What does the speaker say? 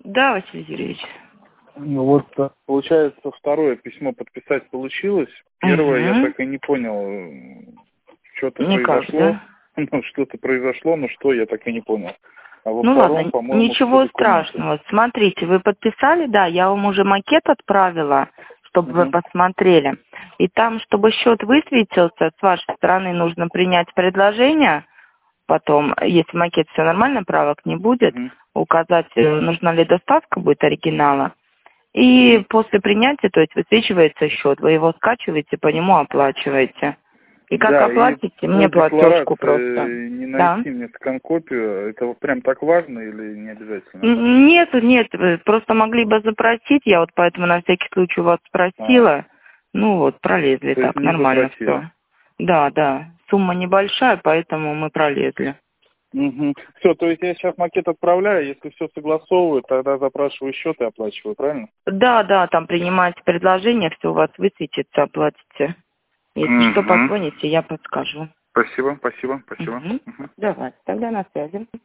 Да, Василий Юрьевич. Ну вот, получается, второе письмо подписать получилось. Первое я так и не понял, что-то произошло. Да? Ну, что-то произошло, но что, я так и не понял. А во Ну втором, ладно, по-моему, ничего все документы. страшного. Смотрите, вы подписали, да, я вам уже макет отправила, чтобы вы посмотрели. И там, чтобы счет высветился, с вашей стороны нужно принять предложение. Потом, если в макете все нормально, правок не будет, указать, нужна ли доставка будет оригинала. И после принятия, то есть высвечивается счет, вы его скачиваете, по нему оплачиваете. И как Да, оплатите, и мне по платежку декларации просто. не Да. найти мне скан-копию, это вот прям так важно или не обязательно? Нет, вы просто могли бы запросить, я вот поэтому на всякий случай у вас спросила. Ну вот, пролезли То есть так, не нормально запросили? все. Да, сумма небольшая, поэтому мы пролезли. Все, то есть я сейчас макет отправляю, если все согласовываю, тогда запрашиваю счет и оплачиваю, правильно? Да, там принимаете предложение, все у вас высветится, оплатите. Если что, позвоните, я подскажу. Спасибо. Давай, тогда на связи.